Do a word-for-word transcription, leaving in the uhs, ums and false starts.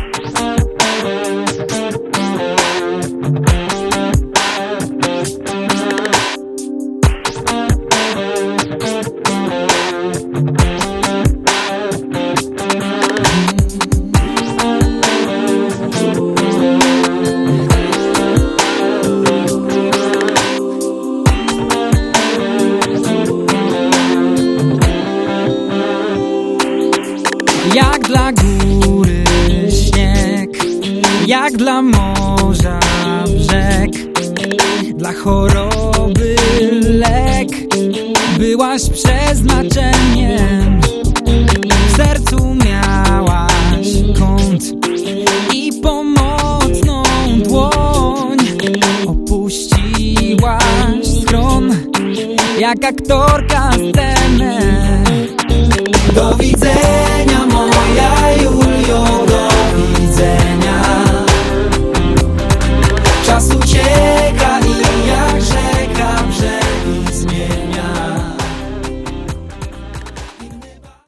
Jak dla góry śnieg, jak dla morza brzeg, dla choroby lek. Byłaś przeznaczeniem, w sercu miałaś kąt i pomocną dłoń. Opuściłaś schron, jak aktorka scenę. Do widzenia.